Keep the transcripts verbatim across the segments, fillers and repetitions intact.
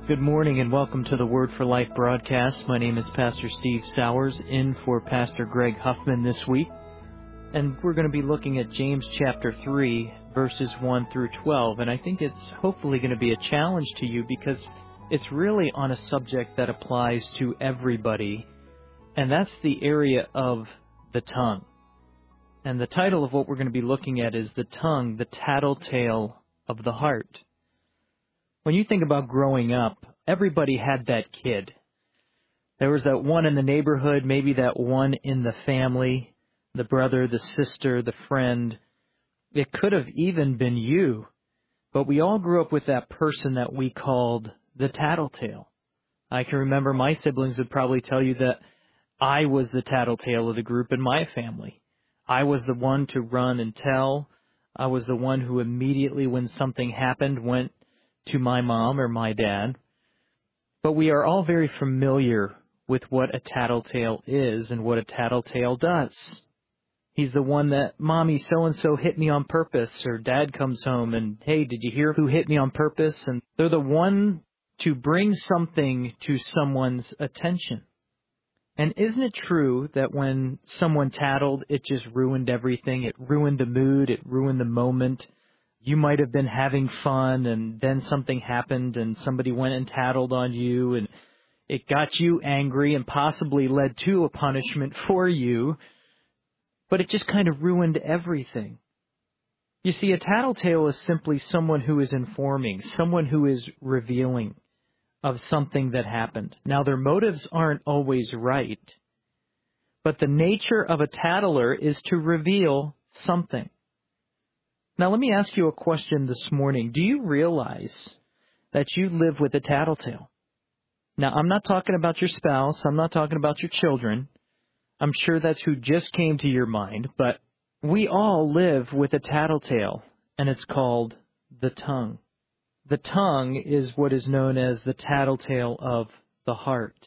Good morning and welcome to the Word for Life broadcast. My name is Pastor Steve Sowers, in for Pastor Greg Huffman this week. And we're going to be looking at James chapter three, verses one through twelve. And I think it's hopefully going to be a challenge to you because it's really on a subject that applies to everybody. And that's the area of the tongue. And the title of what we're going to be looking at is The Tongue, the Tattletale of the Heart. When you think about growing up, everybody had that kid. There was that one in the neighborhood, maybe that one in the family, the brother, the sister, the friend. It could have even been you. But we all grew up with that person that we called the tattletale. I can remember my siblings would probably tell you that I was the tattletale of the group in my family. I was the one to run and tell. I was the one who immediately, when something happened, went to my mom or my dad. But we are all very familiar with what a tattletale is and what a tattletale does. He's the one that, Mommy, so-and-so hit me on purpose, or Dad comes home and, hey, did you hear who hit me on purpose? And they're the one to bring something to someone's attention. And isn't it true that when someone tattled, it just ruined everything? It ruined the mood, it ruined the moment. You might have been having fun, and then something happened, and somebody went and tattled on you, and it got you angry and possibly led to a punishment for you, but it just kind of ruined everything. You see, a tattletale is simply someone who is informing, someone who is revealing of something that happened. Now, their motives aren't always right, but the nature of a tattler is to reveal something. Now, let me ask you a question this morning. Do you realize that you live with a tattletale? Now, I'm not talking about your spouse. I'm not talking about your children. I'm sure that's who just came to your mind. But we all live with a tattletale, and it's called the tongue. The tongue is what is known as the tattletale of the heart.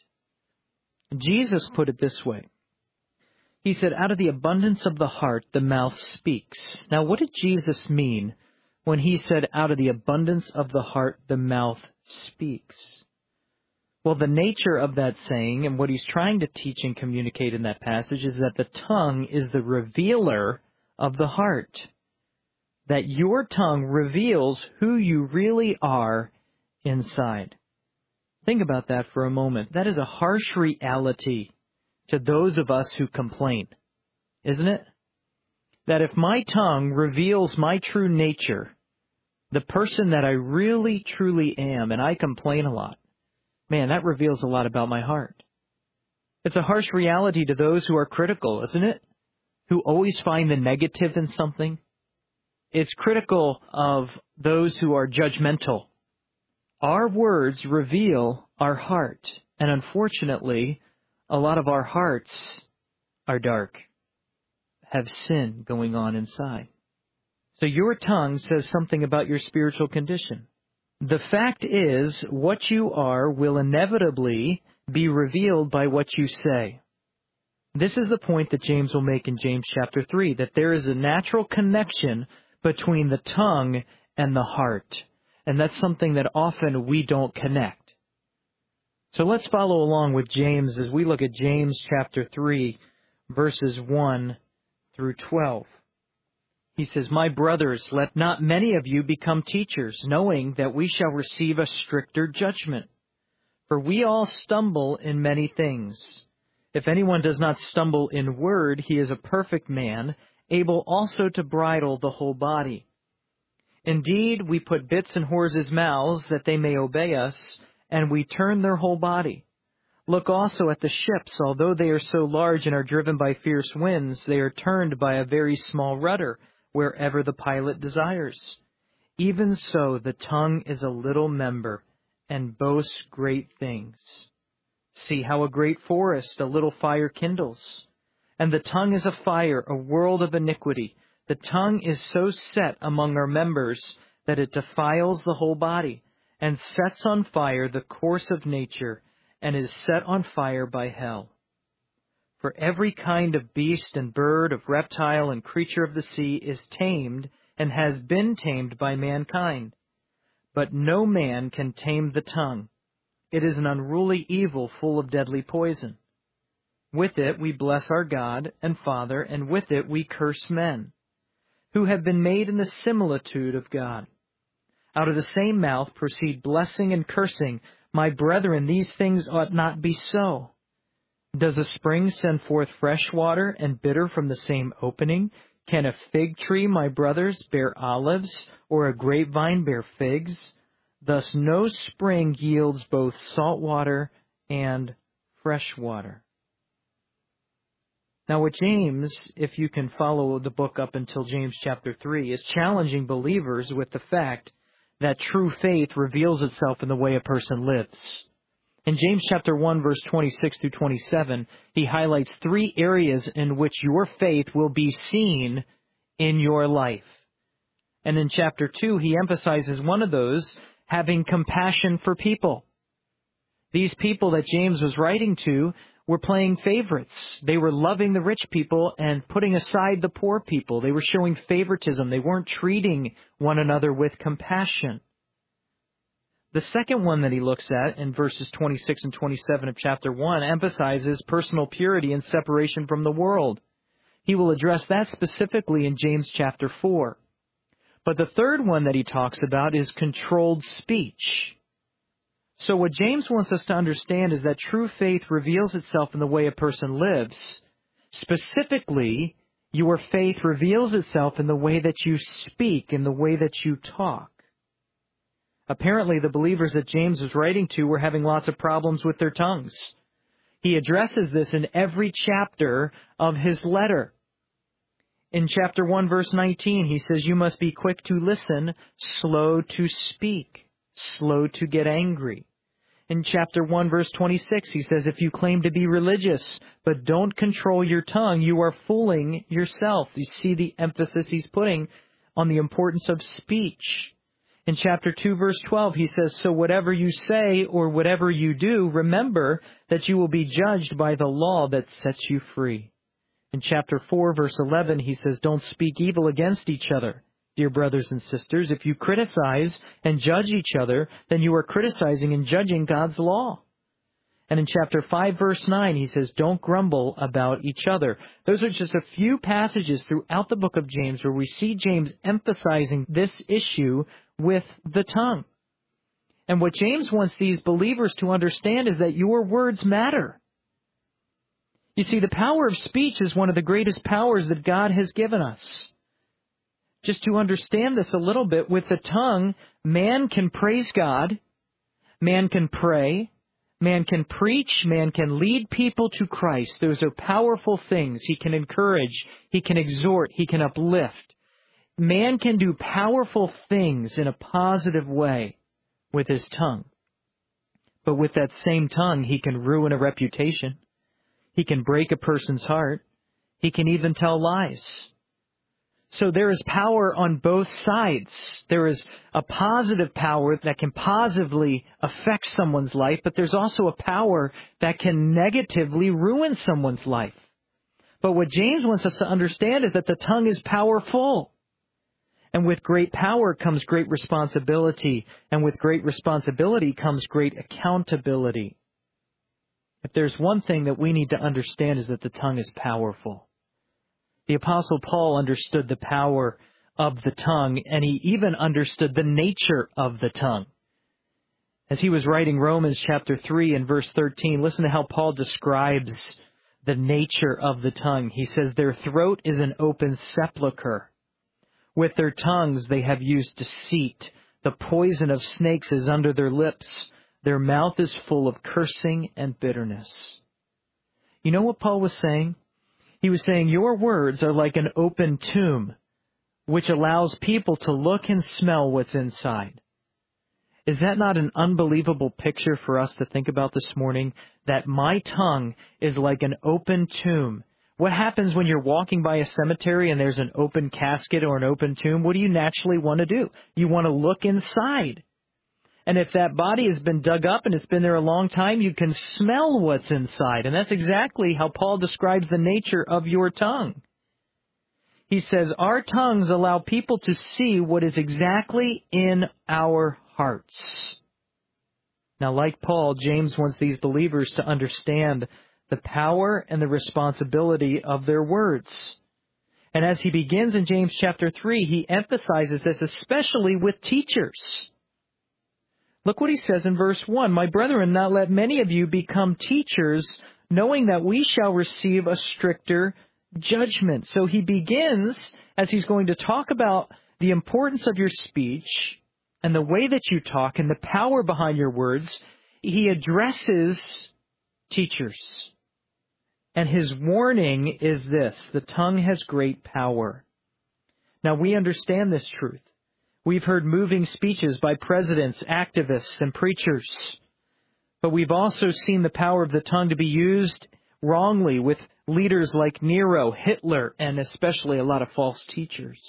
Jesus put it this way. He said, out of the abundance of the heart, the mouth speaks. Now, what did Jesus mean when he said, out of the abundance of the heart, the mouth speaks? Well, the nature of that saying and what he's trying to teach and communicate in that passage is that the tongue is the revealer of the heart. That your tongue reveals who you really are inside. Think about that for a moment. That is a harsh reality to those of us who complain, isn't it? That if my tongue reveals my true nature, the person that I really, truly am, and I complain a lot, man, that reveals a lot about my heart. It's a harsh reality to those who are critical, isn't it? Who always find the negative in something. It's critical of those who are judgmental. Our words reveal our heart, and unfortunately, a lot of our hearts are dark, have sin going on inside. So your tongue says something about your spiritual condition. The fact is, what you are will inevitably be revealed by what you say. This is the point that James will make in James chapter three, that there is a natural connection between the tongue and the heart. And that's something that often we don't connect. So let's follow along with James as we look at James chapter three, verses one through twelve. He says, My brothers, let not many of you become teachers, knowing that we shall receive a stricter judgment. For we all stumble in many things. If anyone does not stumble in word, he is a perfect man, able also to bridle the whole body. Indeed, we put bits in horses' mouths that they may obey us, and we turn their whole body. Look also at the ships. Although they are so large and are driven by fierce winds, they are turned by a very small rudder, wherever the pilot desires. Even so, the tongue is a little member, and boasts great things. See how a great forest a little fire kindles. And the tongue is a fire, a world of iniquity. The tongue is so set among our members that it defiles the whole body, and sets on fire the course of nature, and is set on fire by hell. For every kind of beast and bird, of reptile and creature of the sea is tamed, and has been tamed by mankind. But no man can tame the tongue. It is an unruly evil full of deadly poison. With it we bless our God and Father, and with it we curse men, who have been made in the similitude of God. Out of the same mouth proceed blessing and cursing. My brethren, these things ought not be so. Does a spring send forth fresh water and bitter from the same opening? Can a fig tree, my brothers, bear olives, or a grapevine bear figs? Thus no spring yields both salt water and fresh water. Now what James, if you can follow the book up until James chapter three, is challenging believers with the fact that true faith reveals itself in the way a person lives. In James chapter one, verse twenty-six through twenty-seven, he highlights three areas in which your faith will be seen in your life. And in chapter two, he emphasizes one of those, having compassion for people. These people that James was writing to were playing favorites. They were loving the rich people and putting aside the poor people. They were showing favoritism. They weren't treating one another with compassion. The second one that he looks at in verses twenty-six and twenty-seven of chapter one emphasizes personal purity and separation from the world. He will address that specifically in James chapter four. But the third one that he talks about is controlled speech. So what James wants us to understand is that true faith reveals itself in the way a person lives. Specifically, your faith reveals itself in the way that you speak, in the way that you talk. Apparently, the believers that James was writing to were having lots of problems with their tongues. He addresses this in every chapter of his letter. In chapter one, verse nineteen, he says, you must be quick to listen, slow to speak, slow to get angry. In chapter one, verse twenty-six, he says, if you claim to be religious, but don't control your tongue, you are fooling yourself. You see the emphasis he's putting on the importance of speech. In chapter two, verse twelve, he says, so whatever you say or whatever you do, remember that you will be judged by the law that sets you free. In chapter four, verse eleven, he says, don't speak evil against each other. Dear brothers and sisters, if you criticize and judge each other, then you are criticizing and judging God's law. And in chapter five, verse nine, he says, don't grumble about each other. Those are just a few passages throughout the book of James where we see James emphasizing this issue with the tongue. And what James wants these believers to understand is that your words matter. You see, the power of speech is one of the greatest powers that God has given us. Just to understand this a little bit, with the tongue, man can praise God, man can pray, man can preach, man can lead people to Christ. Those are powerful things. He can encourage, he can exhort, he can uplift. Man can do powerful things in a positive way with his tongue. But with that same tongue, he can ruin a reputation. He can break a person's heart. He can even tell lies. So there is power on both sides. There is a positive power that can positively affect someone's life, but there's also a power that can negatively ruin someone's life. But what James wants us to understand is that the tongue is powerful. And with great power comes great responsibility. And with great responsibility comes great accountability. If there's one thing that we need to understand is that the tongue is powerful. The Apostle Paul understood the power of the tongue, and he even understood the nature of the tongue. As he was writing Romans chapter three and verse thirteen, listen to how Paul describes the nature of the tongue. He says, their throat is an open sepulchre. With their tongues they have used deceit. The poison of snakes is under their lips. Their mouth is full of cursing and bitterness. You know what Paul was saying? He was saying, your words are like an open tomb, which allows people to look and smell what's inside. Is that not an unbelievable picture for us to think about this morning? That my tongue is like an open tomb. What happens when you're walking by a cemetery and there's an open casket or an open tomb? What do you naturally want to do? You want to look inside. And if that body has been dug up and it's been there a long time, you can smell what's inside. And that's exactly how Paul describes the nature of your tongue. He says, our tongues allow people to see what is exactly in our hearts. Now, like Paul, James wants these believers to understand the power and the responsibility of their words. And as he begins in James chapter three, he emphasizes this especially with teachers. Look what he says in verse one. My brethren, not let many of you become teachers, knowing that we shall receive a stricter judgment. So he begins, as he's going to talk about the importance of your speech and the way that you talk and the power behind your words, he addresses teachers. And his warning is this: the tongue has great power. Now, we understand this truth. We've heard moving speeches by presidents, activists, and preachers. But we've also seen the power of the tongue to be used wrongly with leaders like Nero, Hitler, and especially a lot of false teachers.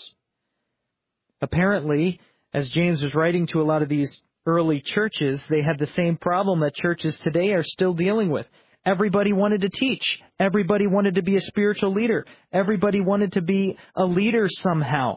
Apparently, as James was writing to a lot of these early churches, they had the same problem that churches today are still dealing with. Everybody wanted to teach. Everybody wanted to be a spiritual leader. Everybody wanted to be a leader somehow.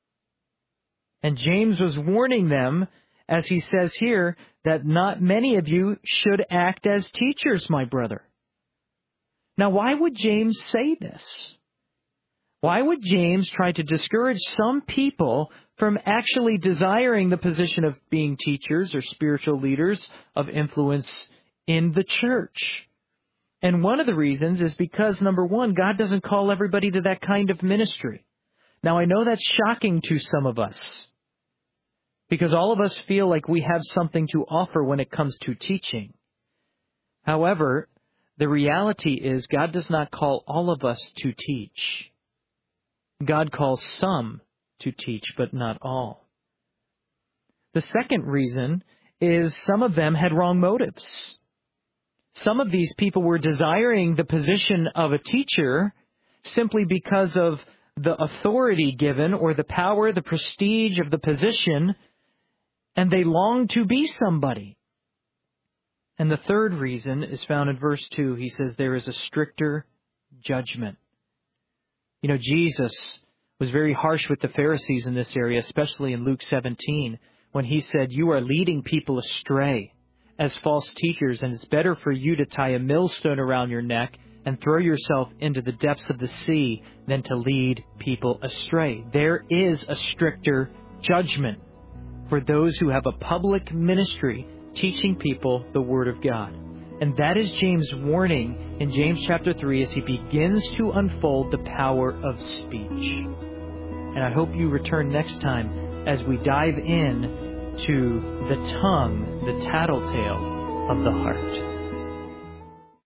And James was warning them, as he says here, that not many of you should act as teachers, my brother. Now, why would James say this? Why would James try to discourage some people from actually desiring the position of being teachers or spiritual leaders of influence in the church? And one of the reasons is because, number one, God doesn't call everybody to that kind of ministry. Now, I know that's shocking to some of us, because all of us feel like we have something to offer when it comes to teaching. However, the reality is God does not call all of us to teach. God calls some to teach, but not all. The second reason is some of them had wrong motives. Some of these people were desiring the position of a teacher simply because of the authority given or the power, the prestige of the position, and they longed to be somebody. And the third reason is found in verse two. He says there is a stricter judgment. You know, Jesus was very harsh with the Pharisees in this area, especially in Luke seventeen, when he said, you are leading people astray as false teachers, and it's better for you to tie a millstone around your neck and throw yourself into the depths of the sea than to lead people astray. There is a stricter judgment for those who have a public ministry teaching people the Word of God. And that is James' warning in James chapter three as he begins to unfold the power of speech. And I hope you return next time as we dive in to the tongue, the tattletale of the heart.